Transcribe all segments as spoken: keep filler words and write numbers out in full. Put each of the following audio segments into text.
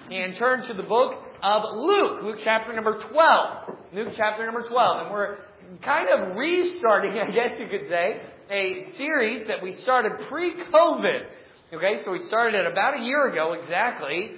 and turn to the book of Luke, Luke chapter number twelve. Luke chapter number twelve. And we're kind of restarting, I guess you could say, a series that we started pre-COVID. Okay, so we started it about a year ago exactly.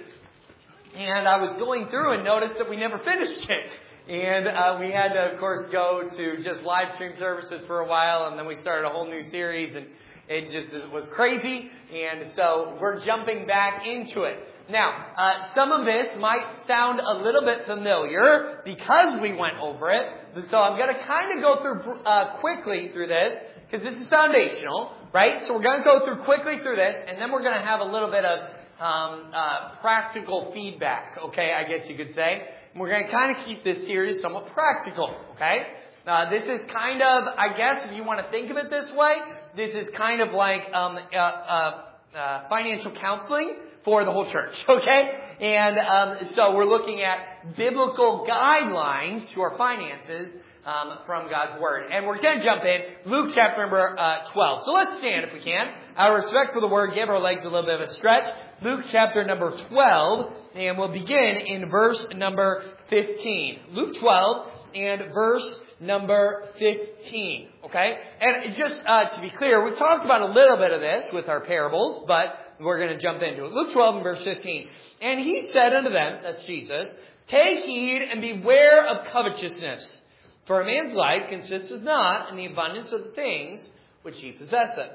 And I was going through and noticed that we never finished it. And uh, we had to, of course, go to just live stream services for a while, and then we started a whole new series, and it just it was crazy. And so we're jumping back into it. Now, uh, some of this might sound a little bit familiar because we went over it. So I'm going to kind of go through uh, quickly through this because this is foundational, right? So we're going to go through quickly through this, and then we're going to have a little bit of um, uh, practical feedback, okay, I guess you could say. And we're going to kind of keep this series somewhat practical, okay? Uh, this is kind of, I guess, if you want to think of it this way, this is kind of like um, uh, uh, uh, financial counseling for the whole church, okay? And um, so we're looking at biblical guidelines to our finances um, from God's Word. And we're going to jump in, Luke chapter number uh, twelve. So let's stand if we can. Out of respect for the Word, give our legs a little bit of a stretch. Luke chapter number twelve, and we'll begin in verse number fifteen. Luke twelve and verse number fifteen, okay? And just uh, to be clear, we talked about a little bit of this with our parables, but we're going to jump into it. Luke twelve and verse fifteen. And he said unto them, that's Jesus, take heed and beware of covetousness. For a man's life consisteth not in the abundance of the things which he possesseth.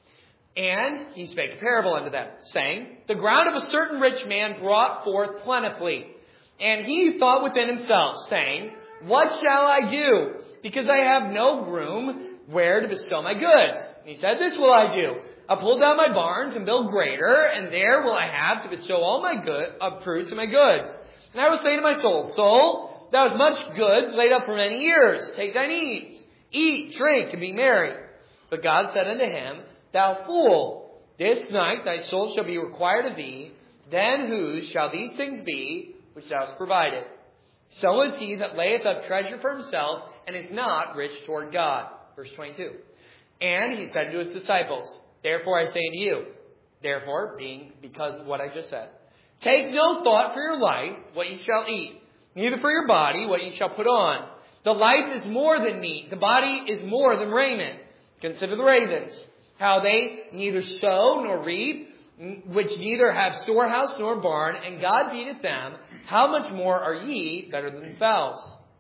And he spake a parable unto them, saying, the ground of a certain rich man brought forth plentifully. And he thought within himself, saying, what shall I do? Because I have no room where to bestow my goods. And he said, this will I do. I'll pull down my barns and build greater, and there will I have to bestow all my good of fruits and my goods. And I will say to my soul, soul, thou hast much goods laid up for many years. Take thine ease, eat, drink, and be merry. But God said unto him, thou fool, this night thy soul shall be required of thee. Then whose shall these things be which thou hast provided? So is he that layeth up treasure for himself, and is not rich toward God. Verse twenty-two. And he said to his disciples, therefore I say unto you, therefore, being because of what I just said, take no thought for your life, what ye shall eat, neither for your body, what ye shall put on. The life is more than meat, the body is more than raiment. Consider the ravens, how they neither sow nor reap, which neither have storehouse nor barn, and God feedeth them. How much more are ye better than fowls?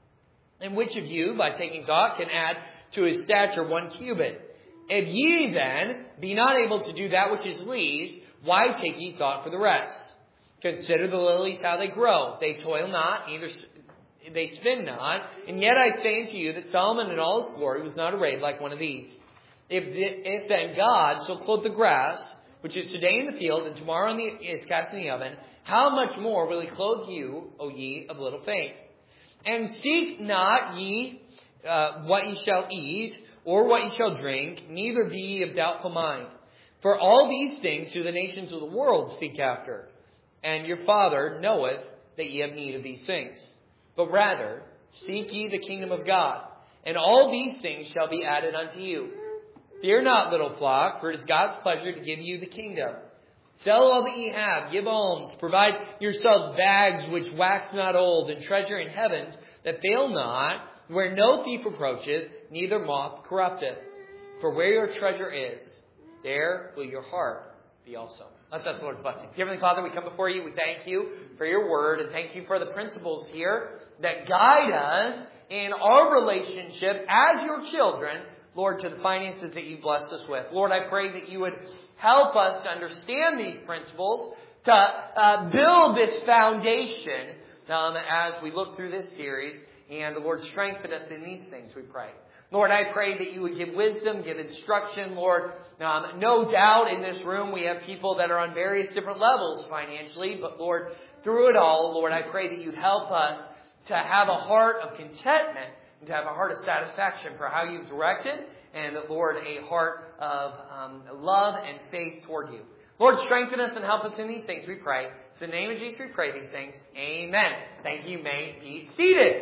And which of you, by taking thought, can add to his stature one cubit? If ye then be not able to do that which is least, why take ye thought for the rest? Consider the lilies how they grow. They toil not, neither they spin not. And yet I say unto you that Solomon in all his glory was not arrayed like one of these. If, the, if then God so clothe the grass, which is today in the field, and tomorrow in the, is cast in the oven, how much more will he clothe you, O ye of little faith? And seek not ye uh, what ye shall eat, or what ye shall drink, neither be ye of doubtful mind. For all these things do the nations of the world seek after. And your Father knoweth that ye have need of these things. But rather, seek ye the kingdom of God, and all these things shall be added unto you. Fear not, little flock, for it is God's pleasure to give you the kingdom. Sell all that ye have, give alms, provide yourselves bags which wax not old, and treasure in heavens that fail not, where no thief approacheth, neither moth corrupteth. For where your treasure is, there will your heart be also. Let's ask the Lord's blessing. Heavenly Father, we come before you. We thank you for your word, and thank you for the principles here that guide us in our relationship as your children, Lord, to the finances that you blessed us with. Lord, I pray that you would help us to understand these principles, to uh, build this foundation um, as we look through this series. And, Lord, strengthen us in these things, we pray. Lord, I pray that you would give wisdom, give instruction. Lord, um, no doubt in this room we have people that are on various different levels financially. But, Lord, through it all, Lord, I pray that you'd help us to have a heart of contentment and to have a heart of satisfaction for how you've directed. And, Lord, a heart of um, love and faith toward you. Lord, strengthen us and help us in these things, we pray. In the name of Jesus, we pray these things. Amen. Thank you. You may be seated.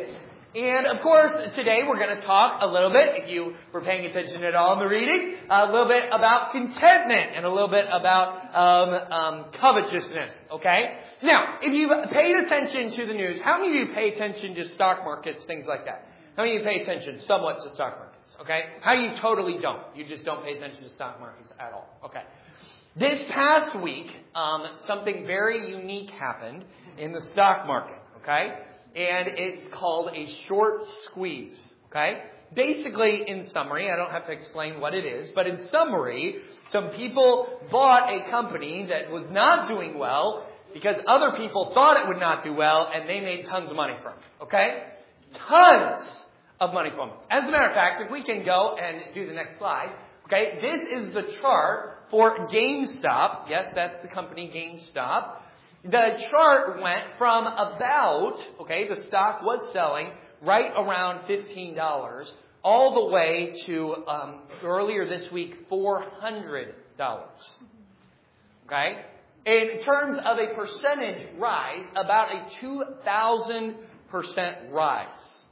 And of course, today we're going to talk a little bit, if you were paying attention at all in the reading, a little bit about contentment and a little bit about um, um, covetousness, okay? Now, if you've paid attention to the news, how many of you pay attention to stock markets, things like that? How many of you pay attention somewhat to stock markets, okay? How do you totally don't? You just don't pay attention to stock markets at all, okay? This past week, um, something very unique happened in the stock market, okay? And it's called a short squeeze, okay? Basically, in summary, I don't have to explain what it is, but in summary, some people bought a company that was not doing well because other people thought it would not do well, and they made tons of money from it, okay? Tons of money from it. As a matter of fact, if we can go and do the next slide, okay, this is the chart for GameStop. Yes, that's the company GameStop. The chart went from about, okay, the stock was selling right around fifteen dollars all the way to um, earlier this week, four hundred dollars. Okay? In terms of a percentage rise, about a two thousand percent rise.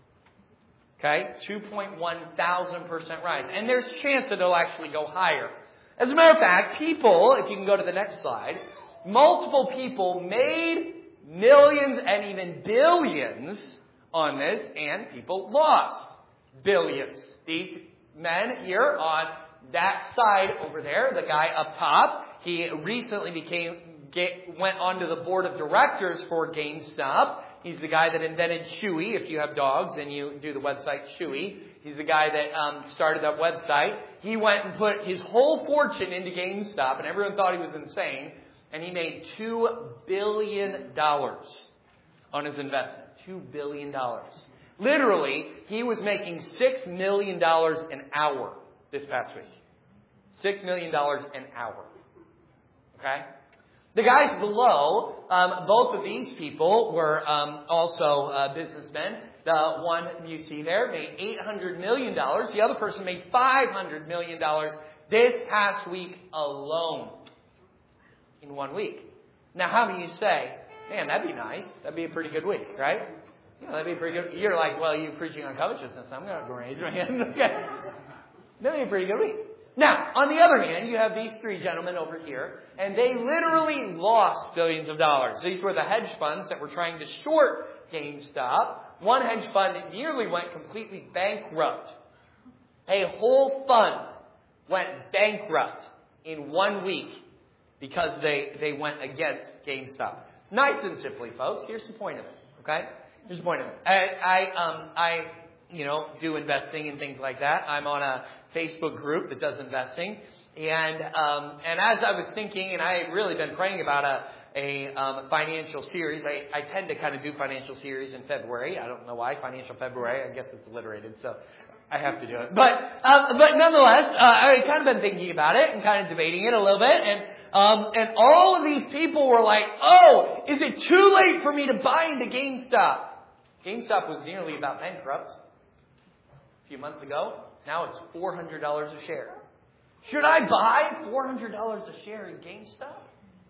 Okay? two point one thousand percent rise. And there's a chance that it'll actually go higher. As a matter of fact, people, if you can go to the next slide, multiple people made millions and even billions on this, and people lost billions. These men here on that side over there, the guy up top, he recently became get, went onto the board of directors for GameStop. He's the guy that invented Chewy. If you have dogs and you do the website Chewy, he's the guy that um, started that website. He went and put his whole fortune into GameStop, and everyone thought he was insane. And he made two billion dollars on his investment. two billion dollars. Literally, he was making six million dollars an hour this past week. six million dollars an hour. Okay? The guys below, um, both of these people were um, also uh, businessmen. The one you see there made eight hundred million dollars. The other person made five hundred million dollars this past week alone. In one week. Now, how many of you say, man, that'd be nice. That'd be a pretty good week, right? Yeah, that'd be pretty good. You're like, well, you're preaching on covetousness. I'm going to raise my hand. Okay. That'd be a pretty good week. Now, on the other hand, you have these three gentlemen over here, and they literally lost billions of dollars. These were the hedge funds that were trying to short GameStop. One hedge fund nearly went completely bankrupt. A whole fund went bankrupt in one week. Because they, they went against GameStop. Nice and simply, folks. Here's the point of it. Okay? Here's the point of it. I, I, um, I, you know, do investing and things like that. I'm on a Facebook group that does investing. And, um, and as I was thinking, and I had really been praying about a, a, um, financial series. I, I tend to kind of do financial series in February. I don't know why. Financial February. I guess it's alliterated. So I have to do it. But, um, but nonetheless, uh, I kind of been thinking about it and kind of debating it a little bit. And, Um, and all of these people were like, oh, is it too late for me to buy into GameStop? GameStop was nearly about bankrupt a few months ago. Now it's four hundred dollars a share. Should I buy four hundred dollars a share in GameStop?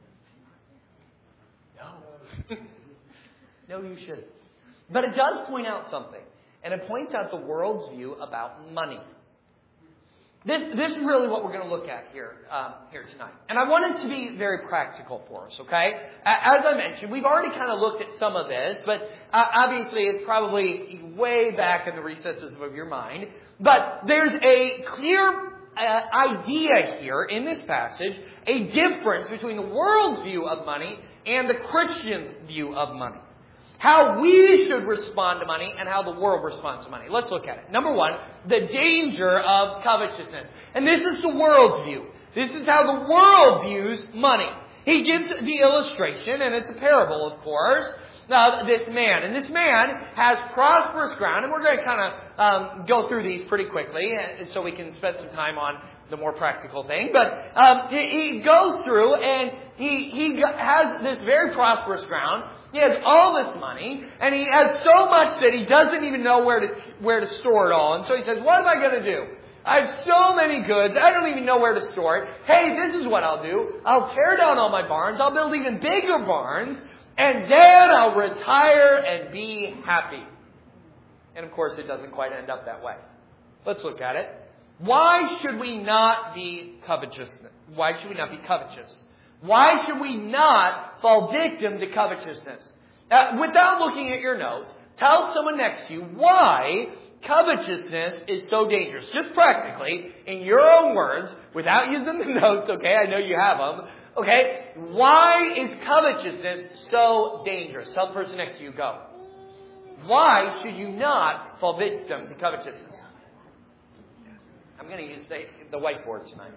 No. No, you shouldn't. But it does point out something. And it points out the world's view about money. This, this is really what we're going to look at here, um, here tonight. And I want it to be very practical for us, okay? As I mentioned, we've already kind of looked at some of this, but uh, obviously it's probably way back in the recesses of your mind. But there's a clear uh, idea here in this passage, a difference between the world's view of money and the Christian's view of money. How we should respond to money and how the world responds to money. Let's look at it. Number one, the danger of covetousness. And this is the world's view. This is how the world views money. He gives the illustration, and it's a parable, of course, of this man. And this man has prosperous ground, and we're going to kind of um, go through these pretty quickly so we can spend some time on the more practical thing. But um, he, he goes through, and he, he has this very prosperous ground. He has all this money, and he has so much that he doesn't even know where to where to store it all. And so he says, what am I going to do? I have so many goods, I don't even know where to store it. Hey, this is what I'll do. I'll tear down all my barns. I'll build even bigger barns, and then I'll retire and be happy. And of course, it doesn't quite end up that way. Let's look at it. Why should we not be covetous? Why should we not be covetous? Why should we not fall victim to covetousness? Uh, without looking at your notes, tell someone next to you why covetousness is so dangerous. Just practically, in your own words, without using the notes, okay? I know you have them. Okay? Why is covetousness so dangerous? Tell the person next to you, go. Why should you not fall victim to covetousness? I'm going to use the, the whiteboard tonight.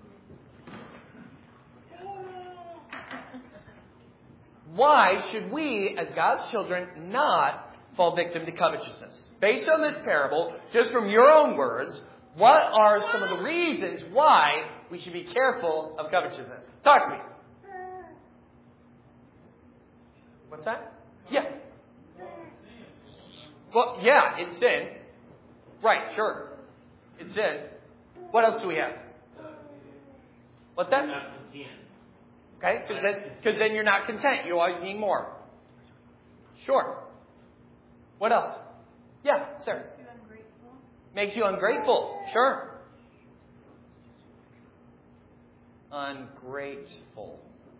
Why should we, as God's children, not fall victim to covetousness? Based on this parable, just from your own words, what are some of the reasons why we should be careful of covetousness? Talk to me. What's that? Yeah. Well, yeah, it's sin. Right, sure. It's sin. What else do we have? What's that? Okay, because then, because then you're not content. You always need more. Sure. What else? Yeah, sir. Makes you ungrateful. Makes you ungrateful. Sure. Ungrateful.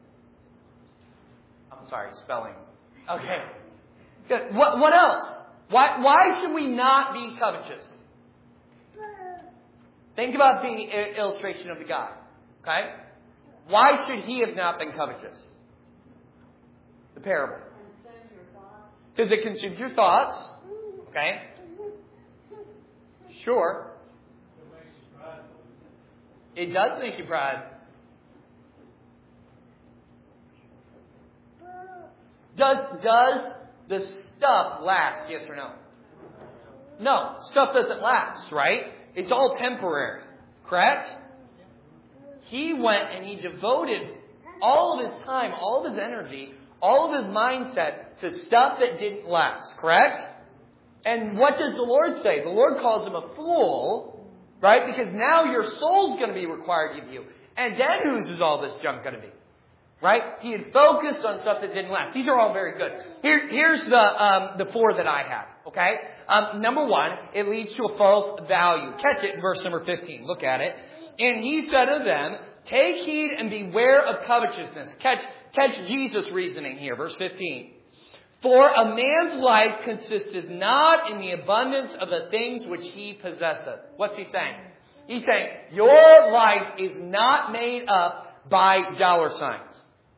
I'm sorry, spelling. Okay. Good. What, what else? Why, why should we not be covetous? Think about the illustration of the guy. Okay? Why should he have not been covetous? The parable. Because it consumes your thoughts. Okay? Sure. It does make you proud. Does, does the stuff last? Yes or no? No. Stuff doesn't last, right? It's all temporary. Correct? He went and he devoted all of his time, all of his energy, all of his mindset to stuff that didn't last. Correct? And what does the Lord say? The Lord calls him a fool, right? Because now your soul's going to be required of you. And then whose is all this junk going to be? Right? He had focused on stuff that didn't last. These are all very good. Here, here's the um, the four that I have. Okay? Um, number one, it leads to a false value. Catch it in verse number fifteen. Look at it. And he said to them, take heed and beware of covetousness. Catch, catch Jesus' reasoning here. Verse fifteen. For a man's life consisteth not in the abundance of the things which he possesseth. What's he saying? He's saying, your life is not made up by dollar signs.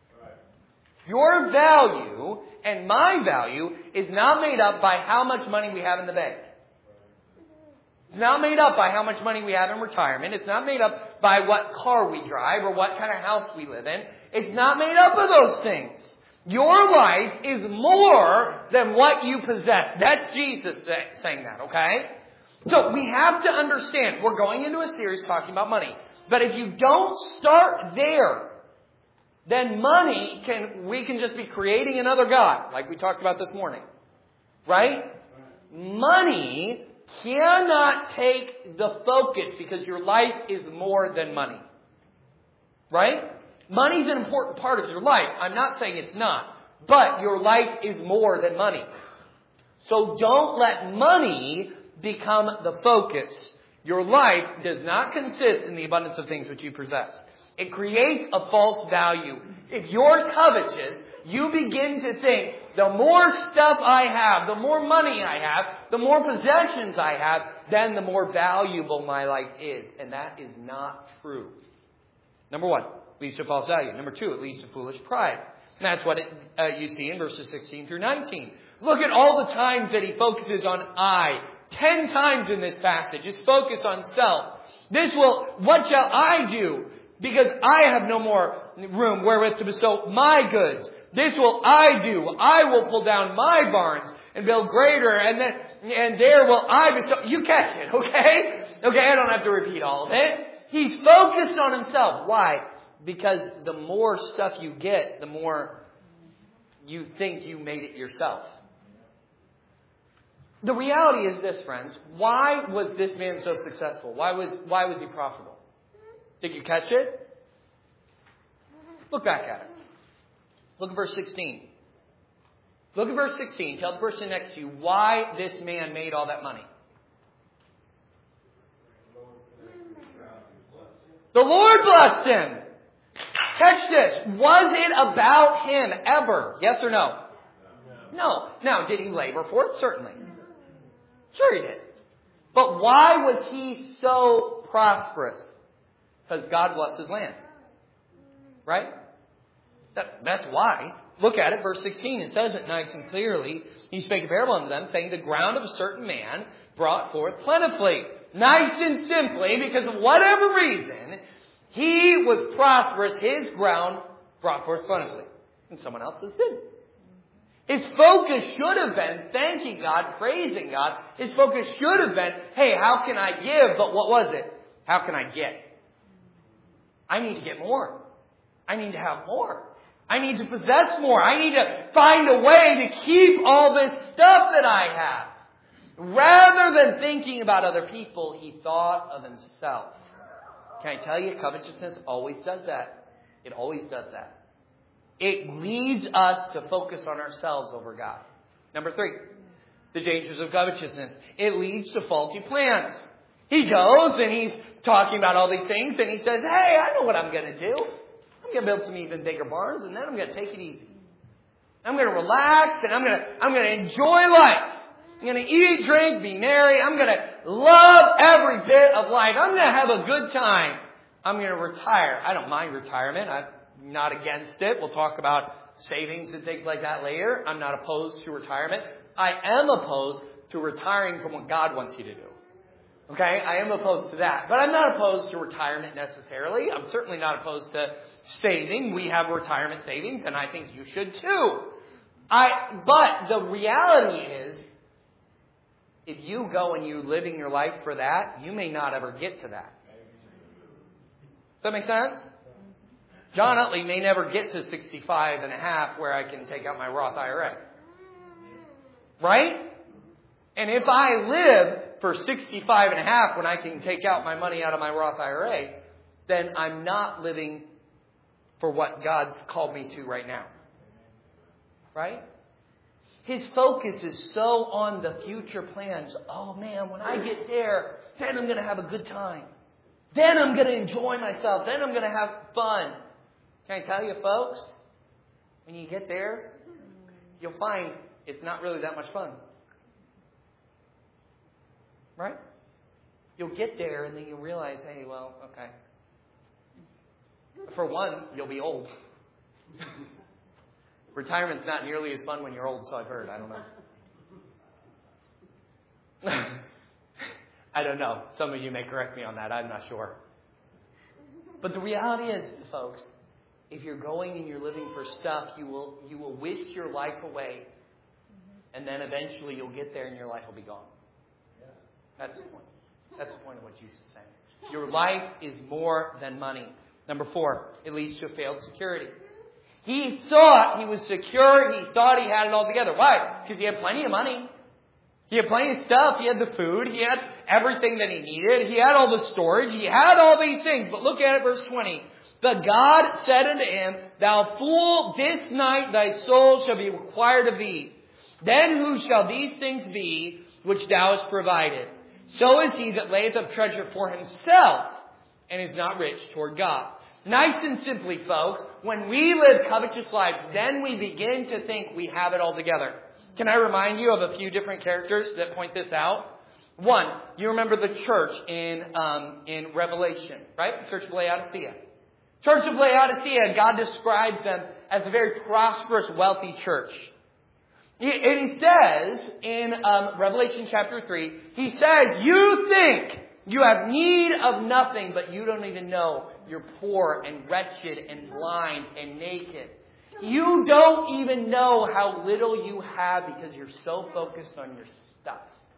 Your value and my value is not made up by how much money we have in the bank. It's not made up by how much money we have in retirement. It's not made up by what car we drive or what kind of house we live in. It's not made up of those things. Your life is more than what you possess. That's Jesus say, saying that, okay? So we have to understand, we're going into a series talking about money. But if you don't start there, then money can, we can just be creating another God, like we talked about this morning. Right? Money cannot take the focus because your life is more than money. Right? Money is an important part of your life. I'm not saying it's not. But your life is more than money. So don't let money become the focus. Your life does not consist in the abundance of things which you possess. It creates a false value. If you're covetous, you begin to think, the more stuff I have, the more money I have, the more possessions I have, then the more valuable my life is. And that is not true. Number one, it leads to false value. Number two, it leads to foolish pride. And that's what it, uh, you see in verses sixteen through nineteen. Look at all the times that he focuses on I. Ten times in this passage. His focus on self. This will, what shall I do? Because I have no more room wherewith to bestow my goods. This will I do. I will pull down my barns and build greater. And then, and there will I bestow. You catch it, okay? Okay, I don't have to repeat all of it. He's focused on himself. Why? Because the more stuff you get, the more you think you made it yourself. The reality is this, friends. Why was this man so successful? Why was, why was he profitable? Did you catch it? Look back at it. Look at verse sixteen. Look at verse sixteen. Tell the person next to you why this man made all that money. The Lord blessed him. Catch this. Was it about him ever? Yes or no? No. Now, did he labor for it? Certainly. Sure he did. But why was he so prosperous? Because God blessed his land. Right? That, that's why. Look at it, verse sixteen. It says it nice and clearly. He spake a parable unto them, saying, the ground of a certain man brought forth plentifully. Nice and simply, because of whatever reason, he was prosperous. His ground brought forth plentifully. And someone else's didn't. His focus should have been thanking God, praising God. His focus should have been, hey, how can I give? But what was it? How can I get? I need to get more. I need to have more. I need to possess more. I need to find a way to keep all this stuff that I have. Rather than thinking about other people, he thought of himself. Can I tell you, covetousness always does that. It always does that. It leads us to focus on ourselves over God. Number three, the dangers of covetousness. It leads to faulty plans. He goes and he's talking about all these things and he says, hey, I know what I'm going to do. I'm going to build some even bigger barns and then I'm going to take it easy. I'm going to relax and I'm going to, I'm going to enjoy life. I'm going to eat, drink, be merry. I'm going to love every bit of life. I'm going to have a good time. I'm going to retire. I don't mind retirement. I'm not against it. We'll talk about savings and things like that later. I'm not opposed to retirement. I am opposed to retiring from what God wants you to do. Okay? I am opposed to that. But I'm not opposed to retirement necessarily. I'm certainly not opposed to saving. We have retirement savings, and I think you should too. I. But the reality is, if you go and you're living your life for that, you may not ever get to that. Does that make sense? John Utley may never get to sixty-five and a half where I can take out my Roth I R A. Right? And if I live for sixty-five and a half when I can take out my money out of my Roth I R A, then I'm not living for what God's called me to right now. Right? His focus is so on the future plans. Oh man, when I get there, then I'm going to have a good time. Then I'm going to enjoy myself. Then I'm going to have fun. Can I tell you, folks, when you get there, you'll find it's not really that much fun. Right? You'll get there and then you'll realize, hey, well, okay. For one, you'll be old. Retirement's not nearly as fun when you're old, so I've heard. I don't know. I don't know. Some of you may correct me on that. I'm not sure. But the reality is, folks, if you're going and you're living for stuff, you will you will wish your life away. And then eventually you'll get there and your life will be gone. That's the point. That's the point of what Jesus is saying. Your life is more than money. Number four, it leads to a failed security. He thought he was secure. He thought he had it all together. Why? Because he had plenty of money. He had plenty of stuff. He had the food. He had everything that he needed. He had all the storage. He had all these things. But look at it, verse twenty. But God said unto him, Thou fool, this night thy soul shall be required of thee. Then who shall these things be which thou hast provided? So is he that layeth up treasure for himself and is not rich toward God. Nice and simply, folks, when we live covetous lives, then we begin to think we have it all together. Can I remind you of a few different characters that point this out? One, you remember the church in um, in Revelation, right? The church of Laodicea. Church of Laodicea, God describes them as a very prosperous, wealthy church. And he says in um, Revelation chapter three, he says, you think you have need of nothing, but you don't even know you're poor and wretched and blind and naked. You don't even know how little you have because you're so focused on your stuff.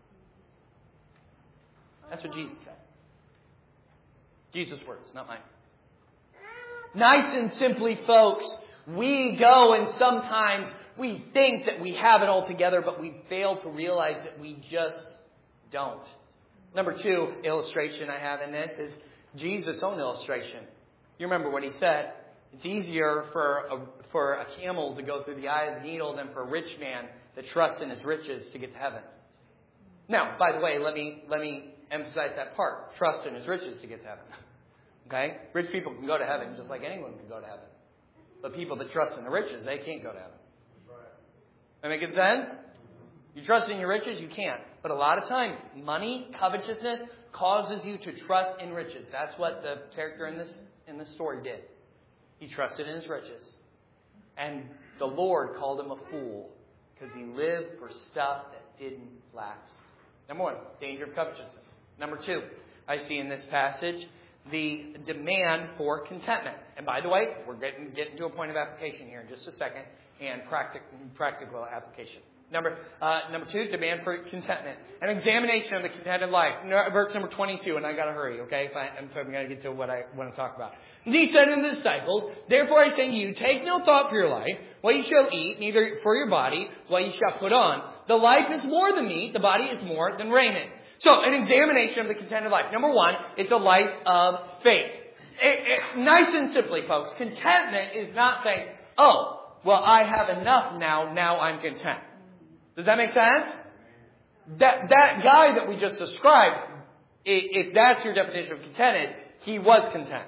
That's what Jesus said. Jesus' words, not mine. Nice and simply, folks, we go and sometimes we think that we have it all together, but we fail to realize that we just don't. Number two illustration I have in this is Jesus' own illustration. You remember what he said. It's easier for a, for a camel to go through the eye of the needle than for a rich man that trusts in his riches to get to heaven. Now, by the way, let me let me emphasize that part. Trust in his riches to get to heaven. Okay? Rich people can go to heaven just like anyone can go to heaven. But people that trust in the riches, they can't go to heaven. That making sense? You trust in your riches, you can't. But a lot of times, money, covetousness, causes you to trust in riches. That's what the character in this in this story did. He trusted in his riches. And the Lord called him a fool because he lived for stuff that didn't last. Number one, danger of covetousness. Number two, I see in this passage the demand for contentment. And by the way, we're getting, getting to a point of application here in just a second, and practic, practical application. Number uh, number two, demand for contentment. An examination of the contented life. Verse number twenty-two, and I got to hurry, okay? If, I, if I'm going to get to what I want to talk about. And he said unto the disciples, therefore I say to you, take no thought for your life, what you shall eat, neither for your body, what you shall put on. The life is more than meat, the body is more than raiment. So, an examination of the contented life. Number one, it's a life of faith. It, it, nice and simply, folks, contentment is not saying, oh, well, I have enough now, now I'm content. Does that make sense? That that guy that we just described, if that's your definition of contented, he was content.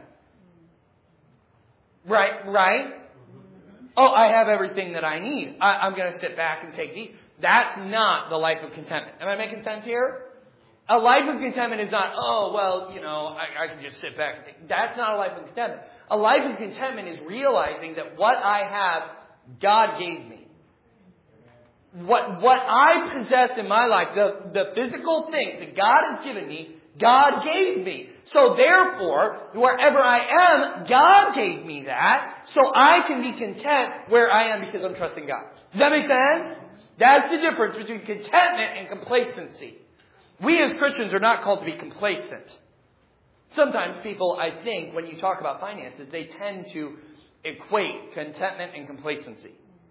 Right? Right? Oh, I have everything that I need. I, I'm going to sit back and take these. That's not the life of contentment. Am I making sense here? A life of contentment is not, oh, well, you know, I, I can just sit back and take. That's not a life of contentment. A life of contentment is realizing that what I have, God gave me. What, what I possess in my life, the, the physical things that God has given me, God gave me. So therefore, wherever I am, God gave me that. So I can be content where I am because I'm trusting God. Does that make sense? That's the difference between contentment and complacency. We as Christians are not called to be complacent. Sometimes people, I think, when you talk about finances, they tend to equate contentment and complacency.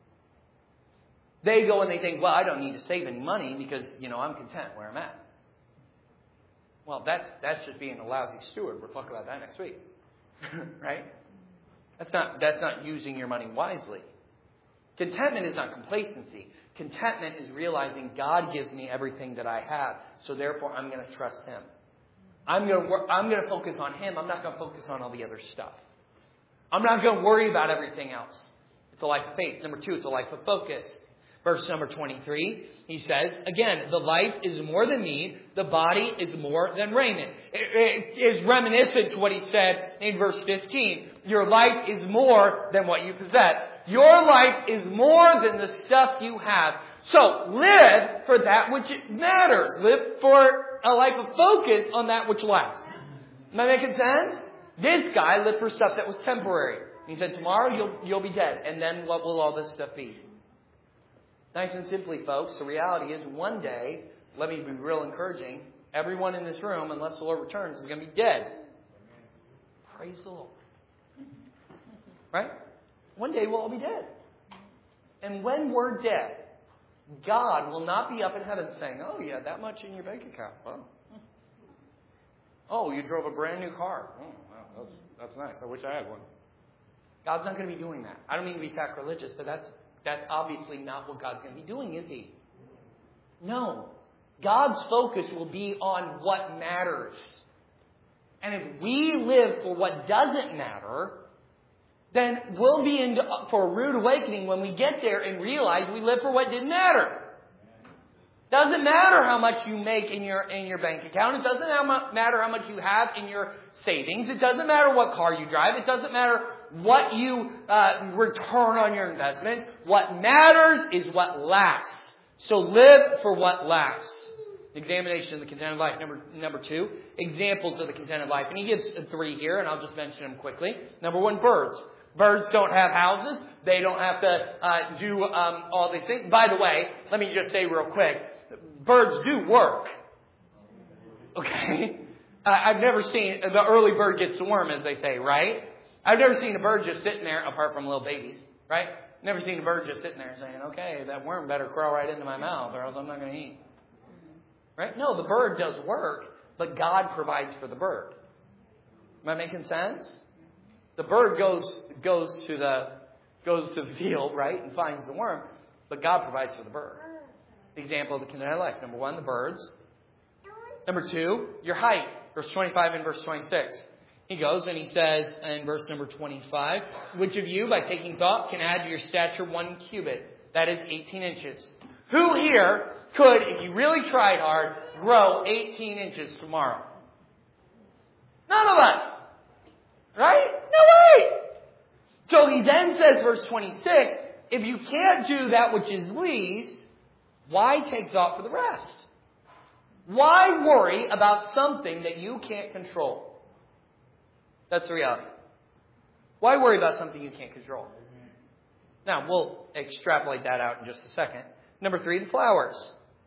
They go and they think, well, I don't need to save any money because, you know, I'm content where I'm at. Well, that's that's just being a lousy steward. We'll talk about that next week. Right? That's not that's not using your money wisely. Contentment is not complacency. Contentment is realizing God gives me everything that I have, so therefore I'm going to trust Him. I'm going to I'm going to focus on Him. I'm not going to focus on all the other stuff. I'm not going to worry about everything else. It's a life of faith. Number two, it's a life of focus. Verse number twenty-three, he says, again, the life is more than meat, the body is more than raiment. It, it is reminiscent to what he said in verse fifteen. Your life is more than what you possess. Your life is more than the stuff you have. So live for that which matters. Live for a life of focus on that which lasts. Am I making sense? This guy lived for stuff that was temporary. He said, tomorrow you'll, you'll be dead. And then what will all this stuff be? Nice and simply, folks, the reality is one day, let me be real encouraging, everyone in this room, unless the Lord returns, is going to be dead. Praise the Lord. Right? One day we'll all be dead. And when we're dead, God will not be up in heaven saying, oh, you had that much in your bank account. Well, oh, you drove a brand new car. Oh, wow, that's, that's nice. I wish I had one. God's not going to be doing that. I don't mean to be sacrilegious, but that's That's obviously not what God's going to be doing, is He? No. God's focus will be on what matters. And if we live for what doesn't matter, then we'll be in for a rude awakening when we get there and realize we live for what didn't matter. Doesn't matter how much you make in your in your bank account. It doesn't matter how much you have in your savings. It doesn't matter what car you drive. It doesn't matter what you uh, return on your investment. What matters is what lasts. So live for what lasts. Examination of the contented life. Number number two, examples of the contented life. And he gives three here, and I'll just mention them quickly. Number one, birds. Birds don't have houses. They don't have to uh, do um, all these things. By the way, let me just say real quick, birds do work. Okay? Uh, I've never seen, the early bird gets the worm, as they say, right? I've never seen a bird just sitting there, apart from little babies, right? Never seen a bird just sitting there saying, okay, that worm better crawl right into my mouth or else I'm not going to eat. Right? No, the bird does work, but God provides for the bird. Am I making sense? The bird goes goes to the goes to the field, right, and finds the worm, but God provides for the bird. The example of the Kinder life. Number one, the birds. Number two, your height. Verse twenty-five and verse twenty-six. He goes and he says in verse number twenty-five, which of you, by taking thought, can add to your stature one cubit? That is eighteen inches. Who here could, if you really tried hard, grow eighteen inches tomorrow? None of us. Right? No way! So he then says, verse twenty-six, if you can't do that which is least, why take thought for the rest? Why worry about something that you can't control? That's the reality. Why worry about something you can't control? Now, we'll extrapolate that out in just a second. Number three, the flowers.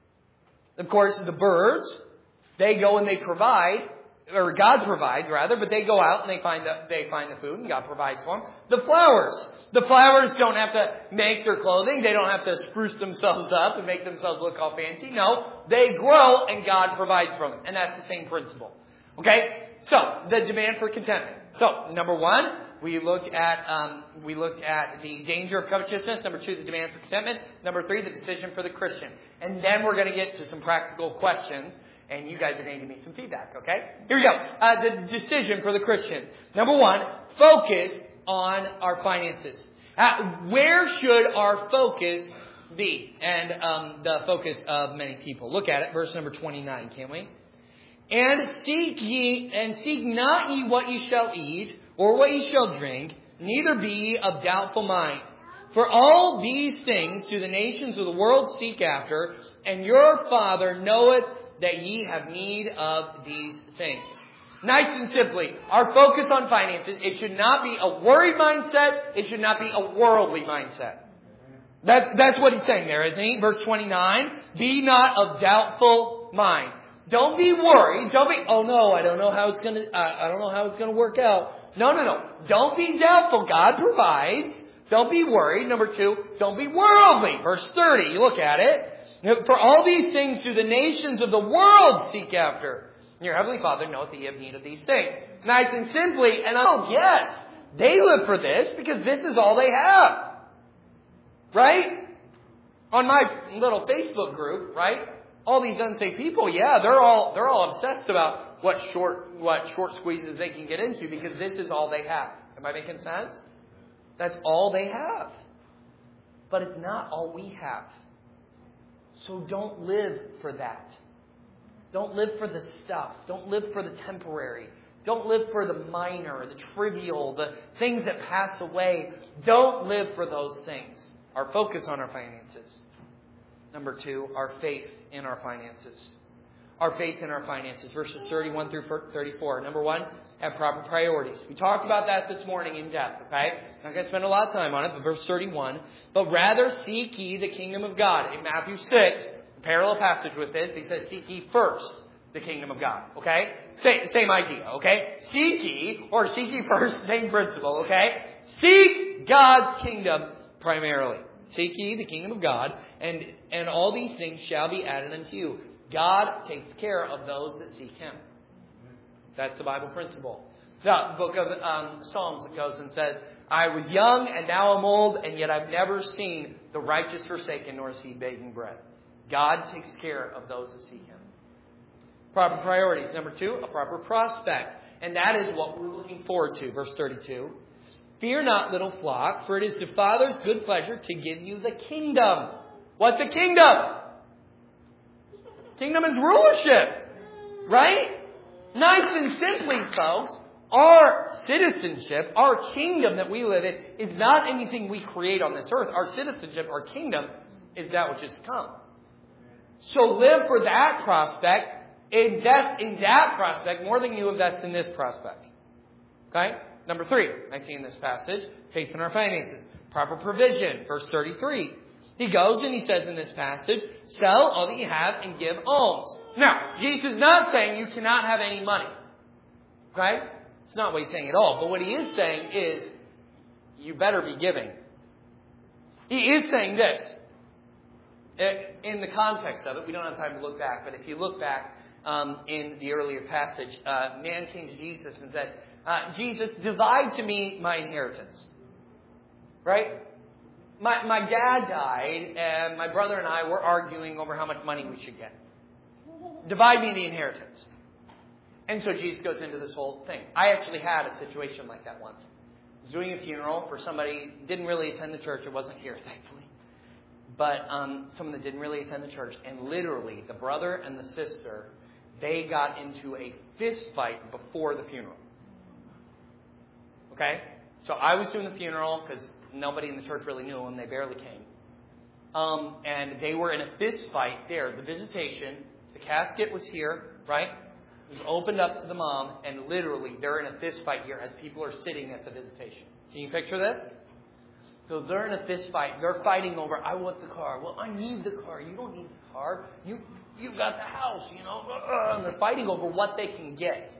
Of course, the birds, they go and they provide, or God provides rather, but they go out and they find the, they find the food and God provides for them. The flowers. The flowers don't have to make their clothing. They don't have to spruce themselves up and make themselves look all fancy. No, they grow and God provides for them. And that's the same principle. Okay? So, the demand for contentment. So, number one, we looked at um, we looked at the danger of covetousness. Number two, the demand for contentment. Number three, the decision for the Christian. And then we're going to get to some practical questions. And you guys are going to give me some feedback, okay? Here we go. Uh, the decision for the Christian. Number one, focus on our finances. Uh, where should our focus be? And um, the focus of many people. Look at it, verse number twenty-nine, can't we? And seek ye, and seek not ye what ye shall eat, or what ye shall drink, neither be ye of doubtful mind. For all these things do the nations of the world seek after, and your Father knoweth that ye have need of these things. Nice and simply, our focus on finances, it should not be a worried mindset. It should not be a worldly mindset. That's, that's what he's saying there, isn't he? Verse twenty-nine, be not of doubtful mind. Don't be worried. Don't be, oh no, I don't know how it's gonna, uh, I don't know how it's gonna work out. No, no, no. Don't be doubtful. God provides. Don't be worried. Number two, don't be worldly. Verse thirty, you look at it. For all these things do the nations of the world seek after. Your Heavenly Father knoweth that ye have need of these things. Nice and simply, and oh yes, they live for this because this is all they have. Right? On my little Facebook group, right? All these unsaved people, yeah, they're all they're all obsessed about what short what short squeezes they can get into because this is all they have. Am I making sense? That's all they have. But it's not all we have. So don't live for that. Don't live for the stuff. Don't live for the temporary. Don't live for the minor, the trivial, the things that pass away. Don't live for those things. Our focus on our finances. Number two, our faith in our finances. Our faith in our finances. Verses thirty-one through thirty-four. Number one, have proper priorities. We talked about that this morning in depth, okay? I'm not going to spend a lot of time on it, but verse thirty-one. But rather seek ye the kingdom of God. In Matthew six, a parallel passage with this, he says, seek ye first the kingdom of God, okay? Same, same idea, okay? Seek ye, or seek ye first, same principle, okay? Seek God's kingdom primarily. Seek ye the kingdom of God, and, and all these things shall be added unto you. God takes care of those that seek Him. That's the Bible principle. The book of um, Psalms goes and says, I was young and now I'm old, and yet I've never seen the righteous forsaken nor seed begging bread. God takes care of those that seek Him. Proper priorities. Number two, a proper prospect. And that is what we're looking forward to. Verse thirty-two. Fear not, little flock, for it is the Father's good pleasure to give you the kingdom. What's the kingdom? Kingdom is rulership. Right? Nice and simply, folks, our citizenship, our kingdom that we live in, is not anything we create on this earth. Our citizenship, our kingdom, is that which is to come. So live for that prospect. Invest in that prospect more than you invest in this prospect. Okay? Number three, I see in this passage, faith in our finances. Proper provision. Verse thirty-three. He goes and he says in this passage, sell all that you have and give alms. Now, Jesus is not saying you cannot have any money. Okay? It's not what he's saying at all. But what he is saying is, you better be giving. He is saying this. In the context of it, we don't have time to look back, but if you look back um, in the earlier passage, uh, man came to Jesus and said, Uh, Jesus, divide to me my inheritance. Right? My, my dad died, and my brother and I were arguing over how much money we should get. Divide me the inheritance. And so Jesus goes into this whole thing. I actually had a situation like that once. I was doing a funeral for somebody who didn't really attend the church. It wasn't here, thankfully. But um, someone that didn't really attend the church. And literally, the brother and the sister, they got into a fist fight before the funeral. Okay? So I was doing the funeral because nobody in the church really knew them. They barely came. Um, and they were in a fist fight there. The visitation, the casket was here, right? It was opened up to the mom, and literally they're in a fist fight here as people are sitting at the visitation. Can you picture this? So they're in a fist fight. They're fighting over, I want the car. Well, I need the car. You don't need the car. You, you got the house, you know. And they're fighting over what they can get.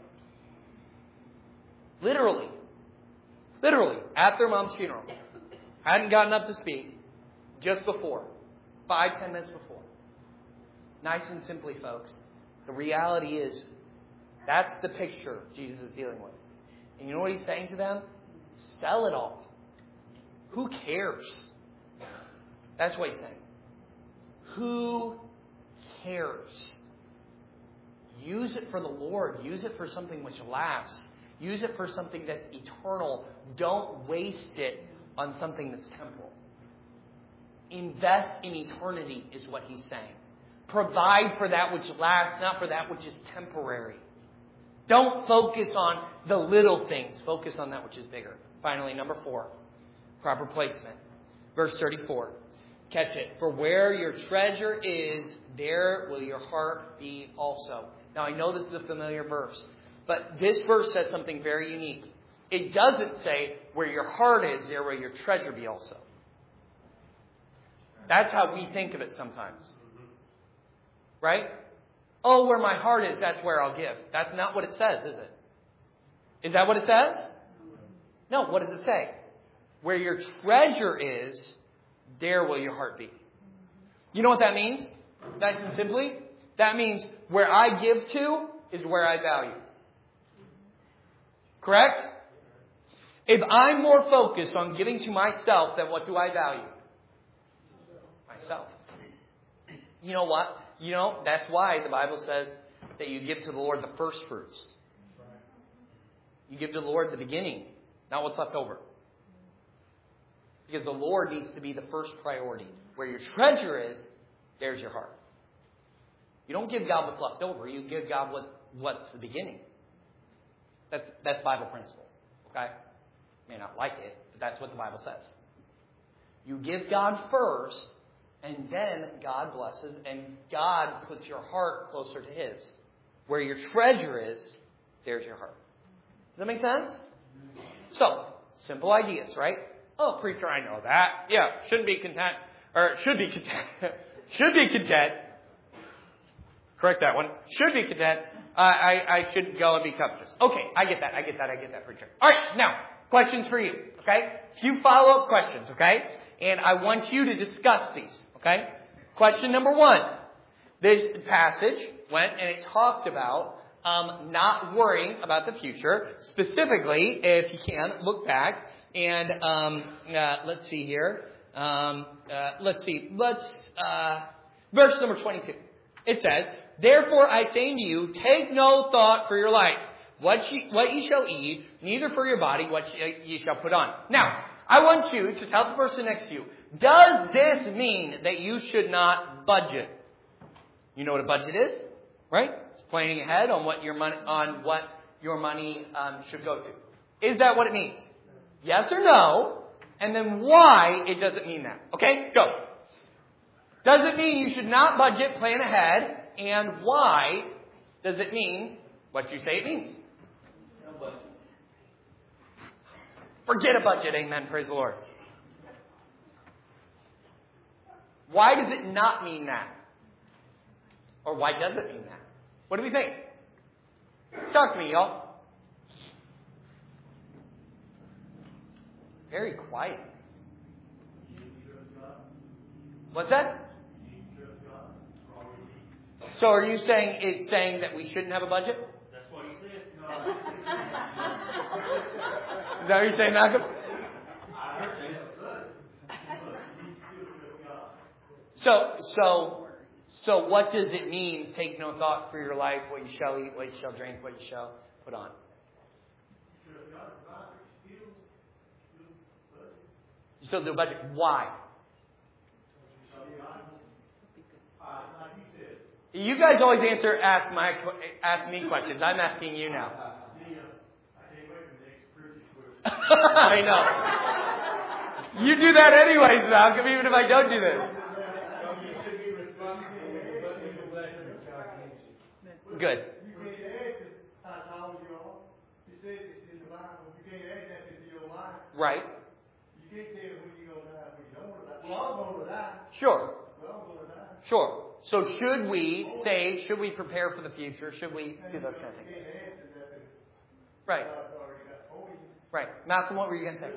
Literally. Literally. At their mom's funeral. Hadn't gotten up to speak. Just before. Five, ten minutes before. Nice and simply, folks. The reality is, that's the picture Jesus is dealing with. And you know what he's saying to them? Sell it all. Who cares? That's what he's saying. Who cares? Use it for the Lord. Use it for something which lasts. Use it for something that's eternal. Don't waste it on something that's temporal. Invest in eternity is what he's saying. Provide for that which lasts, not for that which is temporary. Don't focus on the little things. Focus on that which is bigger. Finally, number four, proper placement. Verse thirty-four. Catch it. For where your treasure is, there will your heart be also. Now, I know this is a familiar verse, but this verse says something very unique. It doesn't say, where your heart is, there will your treasure be also. That's how we think of it sometimes. Right? Oh, where my heart is, that's where I'll give. That's not what it says, is it? Is that what it says? No, what does it say? Where your treasure is, there will your heart be. You know what that means? Nice and simply, that means where I give to is where I value. Correct? If I'm more focused on giving to myself, then what do I value? Myself. You know what? You know, that's why the Bible says that you give to the Lord the first fruits. You give to the Lord the beginning, not what's left over. Because the Lord needs to be the first priority. Where your treasure is, there's your heart. You don't give God what's left over. You give God what, what's the beginning. That's, that's Bible principle. Okay? You may not like it, but that's what the Bible says. You give God first, and then God blesses, and God puts your heart closer to His. Where your treasure is, there's your heart. Does that make sense? So, simple ideas, right? Oh, preacher, I know that. Yeah, shouldn't be content. Or should be content. should be content. Correct that one. Should be content. Uh, I, I shouldn't go and be covetous. Okay, I get that. I get that. I get that, preacher. All right, now, questions for you. Okay? A few follow-up questions, okay? And I want you to discuss these. Okay? Question number one. This passage went and it talked about um, not worrying about the future. Specifically, if you can, look back and um, uh, let's see here. Um, uh, let's see. Let's uh, verse number twenty-two. It says, "Therefore I say to you, take no thought for your life, what ye, what ye shall eat, neither for your body what ye, ye shall put on." Now, I want you to tell the person next to you, does this mean that you should not budget? You know what a budget is, right? It's planning ahead on what your money on what your money um, should go to. Is that what it means? Yes or no? And then why it doesn't mean that? Okay, go. Does it mean you should not budget, plan ahead? And why does it mean what you say it means? No budget. Forget a budget, amen, praise the Lord. Why does it not mean that? Or why does it mean that? What do we think? Talk to me, y'all. Very quiet. What's that? So are you saying it's saying that we shouldn't have a budget? That's what you said. No. Is that what you're saying, Malcolm? So, so, so what does it mean, take no thought for your life, what you shall eat, what you shall drink, what you shall put on? You still do a budget. Why? You guys always answer, ask my, ask me questions. I'm asking you now. I know. You do that anyways, Malcolm, even if I don't do this. Good. Right. Sure. Sure. So should we say, should we prepare for the future? Should we do those kind of things? Right. Right. Malcolm, what were you going to say?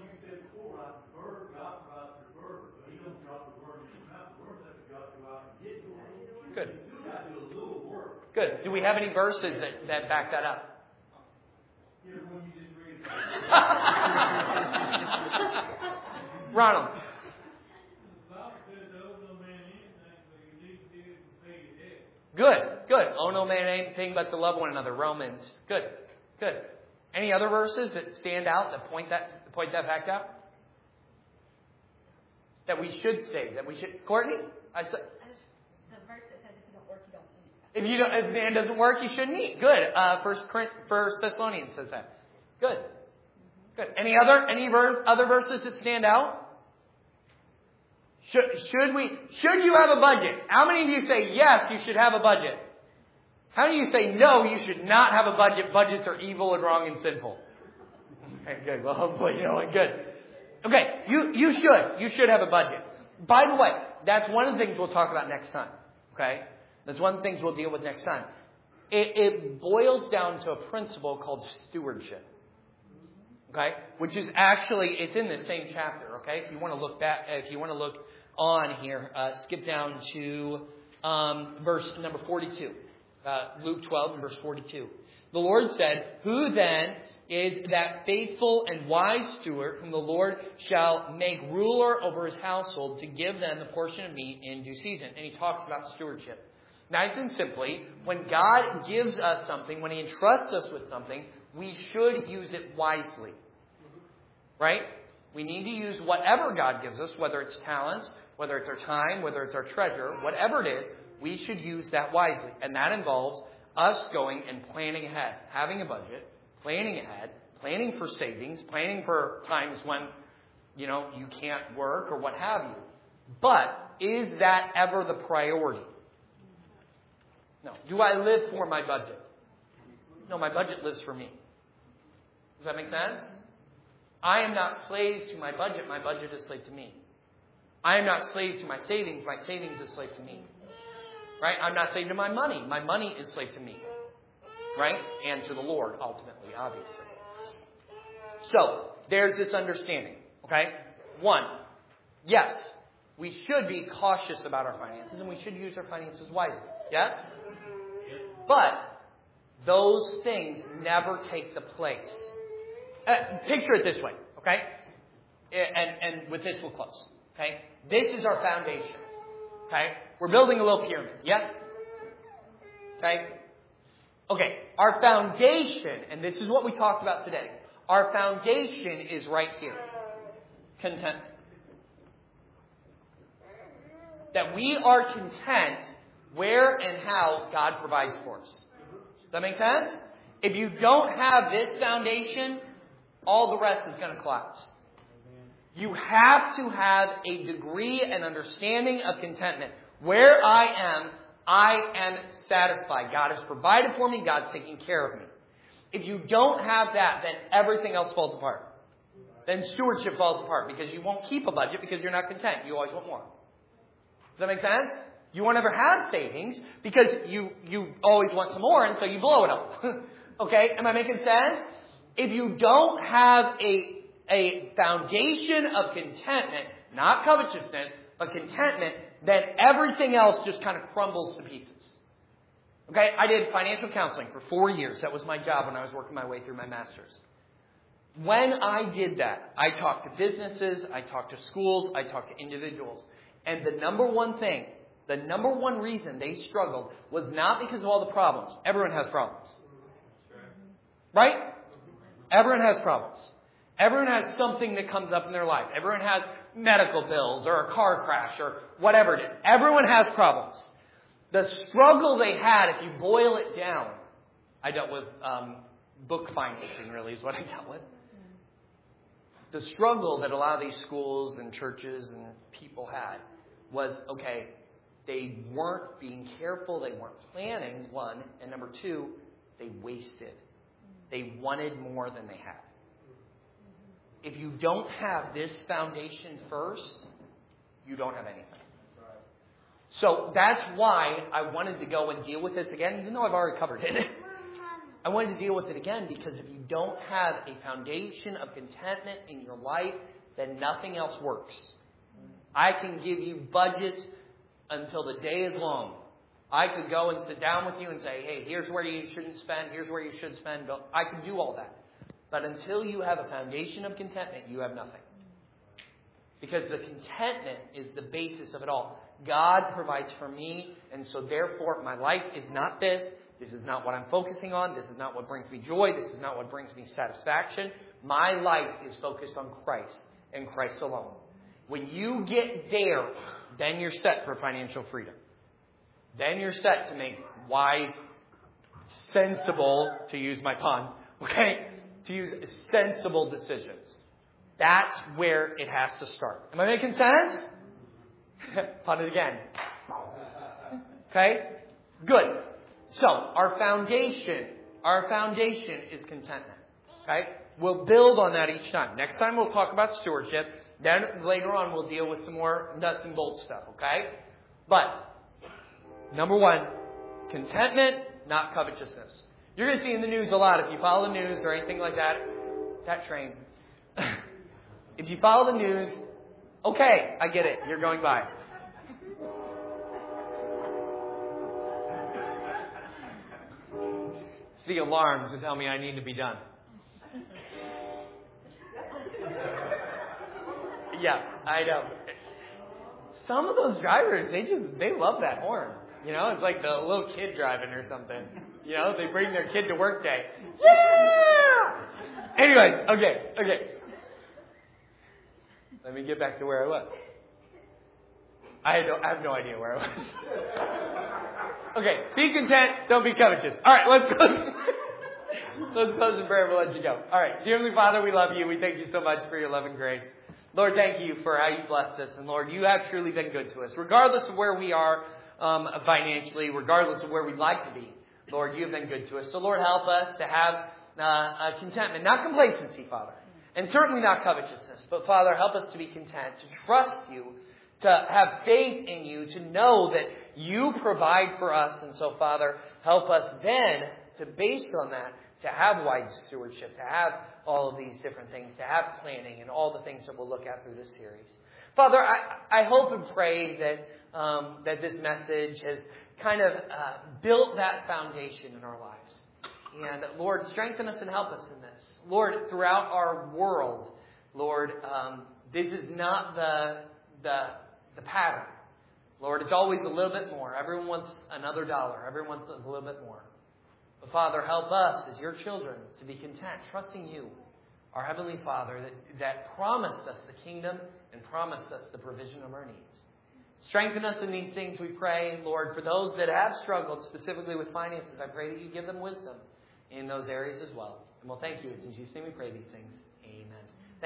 Good. Good. Do we have any verses that, that back that up? Ronald. Good, good. Owe no man anything but to love one another. Romans. Good, good. Any other verses that stand out that point that that point that fact out? That we should say, that we should. Courtney, I said. The verse that says if you don't work, you don't eat. If you don't, if the man doesn't work, you shouldn't eat. Good. Uh, First First Thessalonians says that. Good. Good. Any other any ver- other verses that stand out? Should, should we? Should you have a budget? How many of you say yes, you should have a budget? How many of you say no, you should not have a budget? Budgets are evil and wrong and sinful. Okay, good. Well, hopefully you know it. Good. Okay, you you should you should have a budget. By the way, that's one of the things we'll talk about next time. Okay, that's one of the things we'll deal with next time. It, it boils down to a principle called stewardship. Okay, which is actually it's in the same chapter. Okay, if you want to look back, if you want to look on here, uh, skip down to um, verse number forty-two, uh, Luke twelve and verse forty-two. The Lord said, "Who then is that faithful and wise steward whom the Lord shall make ruler over his household to give them the portion of meat in due season?" And he talks about stewardship. Nice and simply, when God gives us something, when He entrusts us with something, we should use it wisely. Right? We need to use whatever God gives us, whether it's talents, whether it's our time, whether it's our treasure, whatever it is, we should use that wisely. And that involves us going and planning ahead, having a budget, planning ahead, planning for savings, planning for times when, you know, you can't work or what have you. But is that ever the priority? No. Do I live for my budget? No, my budget lives for me. Does that make sense? I am not slave to my budget. My budget is slave to me. I am not slave to my savings. My savings is slave to me. Right? I'm not slave to my money. My money is slave to me. Right? And to the Lord, ultimately, obviously. So, there's this understanding. Okay? One, yes, we should be cautious about our finances and we should use our finances wisely. Yes? But those things never take the place. Uh, picture it this way, okay? And, and with this we'll close, okay? This is our foundation, okay? We're building a little pyramid, yes? Okay? Okay, our foundation, and this is what we talked about today, our foundation is right here. Contentment. That we are content where and how God provides for us. Does that make sense? If you don't have this foundation, all the rest is going to collapse. You have to have a degree and understanding of contentment. Where I am, I am satisfied. God has provided for me. God's taking care of me. If you don't have that, then everything else falls apart. Then stewardship falls apart because you won't keep a budget because you're not content. You always want more. Does that make sense? You won't ever have savings because you, you always want some more and so you blow it up. Okay? Am I making sense? If you don't have a, a foundation of contentment, not covetousness, but contentment, then everything else just kind of crumbles to pieces. Okay, I did financial counseling for four years. That was my job when I was working my way through my master's. When I did that, I talked to businesses, I talked to schools, I talked to individuals. And the number one thing, the number one reason they struggled was not because of all the problems. Everyone has problems. Right? Everyone has problems. Everyone has something that comes up in their life. Everyone has medical bills or a car crash or whatever it is. Everyone has problems. The struggle they had, if you boil it down, I dealt with um, book financing, really, is what I dealt with. The struggle that a lot of these schools and churches and people had was, okay, they weren't being careful, they weren't planning, one, and number two, they wasted. They wanted more than they had. If you don't have this foundation first, you don't have anything. So that's why I wanted to go and deal with this again, even though I've already covered it. I wanted to deal with it again because if you don't have a foundation of contentment in your life, then nothing else works. I can give you budgets until the day is long. I could go and sit down with you and say, hey, here's where you shouldn't spend, here's where you should spend. I can do all that. But until you have a foundation of contentment, you have nothing. Because the contentment is the basis of it all. God provides for me, and so therefore my life is not this. This is not what I'm focusing on. This is not what brings me joy. This is not what brings me satisfaction. My life is focused on Christ and Christ alone. When you get there, then you're set for financial freedom. Then you're set to make wise, sensible, to use my pun, okay, to use sensible decisions. That's where it has to start. Am I making sense? Pun it again. Okay? Good. So, our foundation, our foundation is contentment. Okay? We'll build on that each time. Next time we'll talk about stewardship. Then later on we'll deal with some more nuts and bolts stuff. Okay? But, number one, contentment, not covetousness. You're going to see in the news a lot, if you follow the news or anything like that, that train. If you follow the news, okay, I get it. You're going by. It's the alarms that tell me I need to be done. Yeah, I know. Some of those drivers, they just, they love that horn. You know, it's like the little kid driving or something. You know, they bring their kid to work day. Yeah! Anyway, okay, okay. Let me get back to where I was. I, don't, I have no idea where I was. Okay, be content, don't be covetous. All right, let's close. Let's close in prayer and we'll let you go. All right, dear Heavenly Father, we love you. We thank you so much for your love and grace. Lord, thank you for how you blessed us. And Lord, you have truly been good to us. Regardless of where we are um, financially, regardless of where we'd like to be, Lord, you have been good to us. So Lord, help us to have uh, a contentment, not complacency, Father. And certainly not covetousness. But Father, help us to be content, to trust you, to have faith in you, to know that you provide for us. And so, Father, help us then to, based on that, to have wise stewardship, to have all of these different things, to have planning and all the things that we'll look at through this series. Father, I, I hope and pray that, um, that this message has kind of uh, built that foundation in our lives. And Lord, strengthen us and help us in this. Lord, throughout our world, Lord, um, this is not the, the the pattern. Lord, it's always a little bit more. Everyone wants another dollar. Everyone wants a little bit more. But Father, help us as your children to be content, trusting you, our Heavenly Father, that, that promised us the kingdom and promised us the provision of our needs. Strengthen us in these things, we pray. Lord, for those that have struggled specifically with finances, I pray that you give them wisdom in those areas as well. And we'll thank you. In Jesus' name we pray these things.